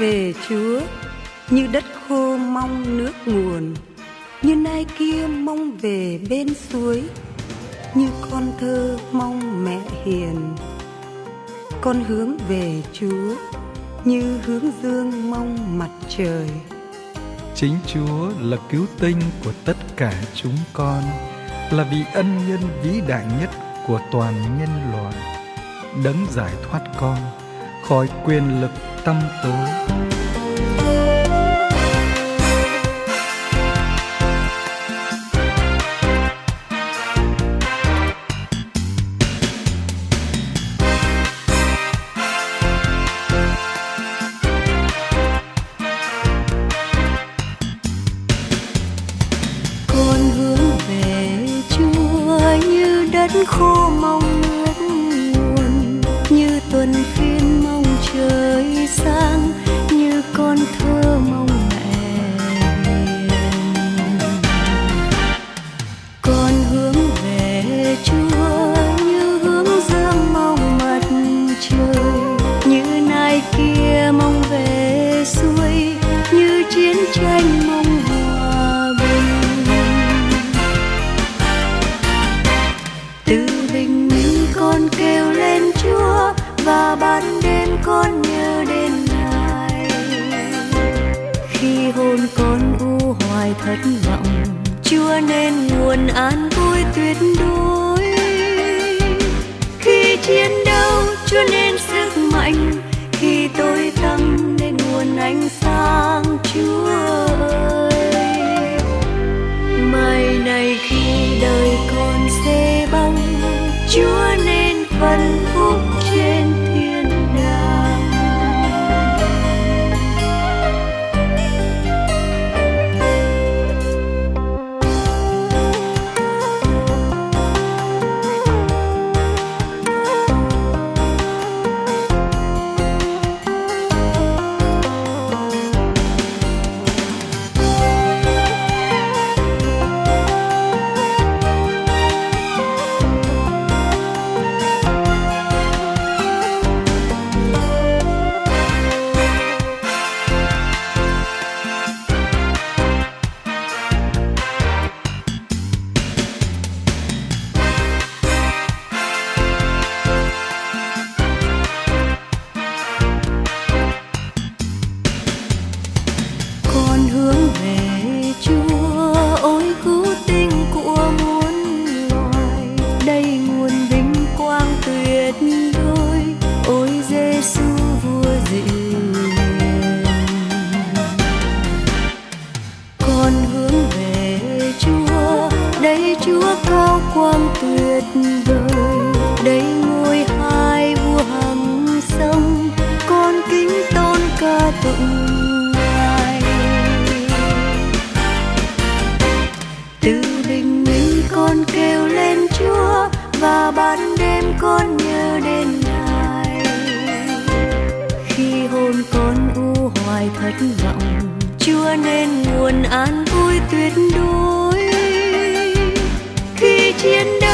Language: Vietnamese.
về Chúa, như đất khô mong nước nguồn, như nai kia mong về bên suối, như con thơ mong mẹ hiền. Con hướng về Chúa, như hướng dương mong mặt trời. Chính Chúa là cứu tinh của tất cả chúng con, là vị ân nhân vĩ đại nhất của toàn nhân loại, đấng giải thoát con khỏi quyền lực tăm tối. Khô mong nước nguồn, như tuần phiên mong trời sáng, như con thơ mong mẹ hiền. Con hướng về Chúa, như hướng dương mong mặt trời, như nai kia mong về suối, như chiến tranh mong hòa bình. Từ bình minh con kêu lên Chúa, và ban đêm con nhớ đến Ngài. Khi hồn con u hoài thất vọng, Chúa nên nguồn an vui tuyệt đối. Khi chiến đấu, Chúa nên sức mạnh. Khi tối tăm, nên nguồn ánh sáng. Chúa ơi, mai này khi đời còn xê băng, Chúa nên phần phúc trên thiên đàng. Hướng về Chúa, ôi cứu tinh của muôn loài, đây nguồn vinh quang tuyệt đối, ôi Giêsu vua dịu hiền. Con hướng về Chúa, đây Chúa cao quang tuyệt vời, đây ngôi hai vua hằng sông, con kính tôn ca tụng. Từ bình minh con kêu lên Chúa, và ban đêm con nhớ đến Ngài. Khi hồn con u hoài thất vọng, Chúa nên nguồn an vui tuyệt đối. Khi chiến